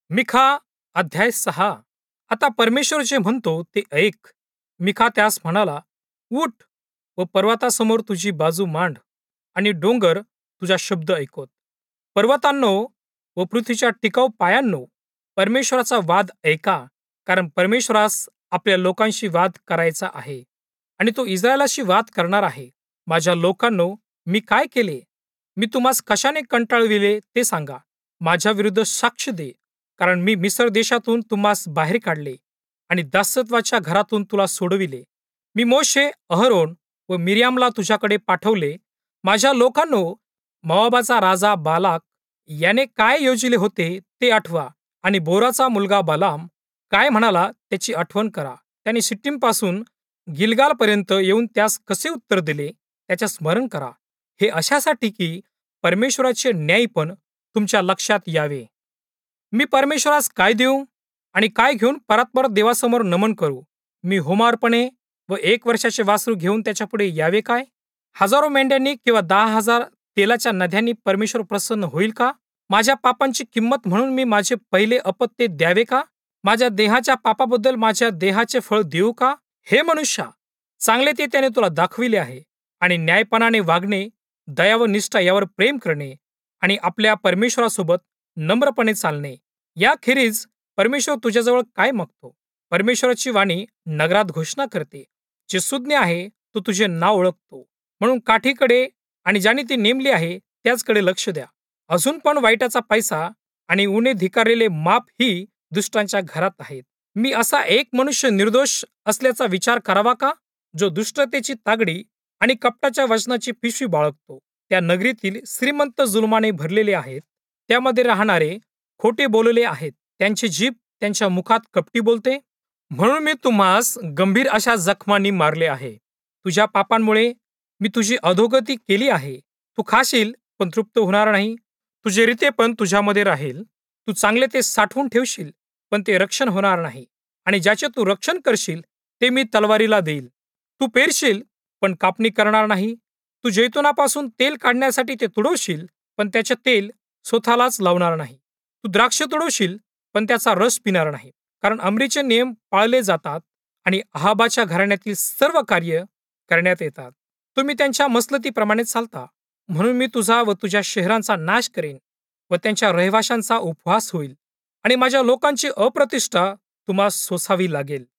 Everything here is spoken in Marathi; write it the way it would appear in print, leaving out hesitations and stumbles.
मिखा अध्याय 6. आता परमेश्वर जे म्हणतो ते ऐक. मिखा त्यास म्हणाला, उठ व पर्वतासमोर तुझी बाजू मांड आणि डोंगर तुझा शब्द ऐकोत. पर्वतांनो व पृथ्वीच्या टिकाऊ पायांनो, परमेश्वराचा वाद ऐका, कारण परमेश्वरास आपल्या लोकांशी वाद करायचा आहे आणि तो इस्रायलाशी वाद करणार आहे. माझ्या लोकांनो, मी काय केले? मी तुम्हास कशाने कंटाळविले ते सांगा. माझ्या विरुद्ध साक्ष दे, कारण मी मिस्र देशातून तुम्हास बाहेर काढले आणि दासत्वाच्या घरातून तुला सोडविले. मी मोशे, अहरोन व मिर्यामला तुझ्याकडे पाठवले. माझ्या लोकांनो, मोआबाचा राजा बालाक याने काय योजिले होते ते आठवा आणि बोराचा मुलगा बालाम काय म्हणाला त्याची आठवण करा. त्याने सिट्टीमपासून गिलगालपर्यंत येऊन त्यास कसे उत्तर दिले त्याचे स्मरण करा. हे अशासाठी की परमेश्वराचे न्यायपण तुमच्या लक्षात यावे. मी परमेश्वरास काय देऊ आणि काय घेऊन परत देवासमोर नमन करू? मी होमार्पणे व 1 वर्षाचे वासरू घेऊन त्याच्यापुढे यावे काय? हजारो मेंढ्यांनी किंवा 10,000 तेलाच्या नद्यांनी परमेश्वर प्रसन्न होईल का? माझ्या पापांची किंमत म्हणून मी माझे पहिले अपत्य द्यावे का? माझ्या देहाच्या पापाबद्दल माझ्या देहाचे फळ देऊ का? हे मनुष्या, चांगले ते त्याने तुला दाखविले आहे आणि न्यायपणाने वागणे, दया व निष्ठा यावर प्रेम करणे आणि आपल्या परमेश्वरासोबत नम्रपणे चालणे. याखेरीज परमेश्वर तुझ्याजवळ काय मागतो? परमेश्वराची वाणी नगरात घोषणा करते, जे सुज्ञ आहे तो तुझे नाव ओळखतो. म्हणून काठीकडे आणि ज्याने ती नेमली आहे त्याचकडे लक्ष द्या. अजून पण वाईटाचा पैसा आणि उणे धिकारलेले माप ही दुष्टांच्या घरात आहेत. मी असा एक मनुष्य निर्दोष असल्याचा विचार करावा का, जो दुष्टतेची तागडी आणि कपटाच्या वचनाची पिशवी बाळगतो? त्या नगरीतील श्रीमंत जुलमाने भरलेले आहेत. त्यामध्ये राहणारे खोटे बोलले आहेत. त्यांची जीभ त्यांच्या मुखात कपटी बोलते. म्हणून मी तुम्हास गंभीर अशा जखमांनी मारले आहे. तुझ्या पापांमुळे मी तुझी अधोगती केली आहे. तू खाशील पण तृप्त होणार नाही. तुझे रिते पण तुझ्यामध्ये राहील. तू चांगले ते साठवून ठेवशील, पण ते रक्षण होणार नाही. आणि ज्याचे तू रक्षण करशील ते मी तलवारीला देईल. तू पेरशील पण कापणी करणार नाही. तू जैतुनापासून तेल काढण्यासाठी ते तुडवशील, पण त्याचे तेल स्वतःलाच लावणार नाही. तू द्राक्ष तुडवशील पण त्याचा रस पिणार नाही. कारण अमरीचे नियम पाळले जातात आणि अहाबाच्या घराण्यातील सर्व कार्य करण्यात येतात. तुम्ही त्यांच्या मसलतीप्रमाणे चालता. म्हणून मी तुझा व तुझ्या शहरांचा नाश करेन व त्यांच्या रहिवाशांचा उपवास होईल आणि माझ्या लोकांची अप्रतिष्ठा तुम्हास सोसावी लागेल.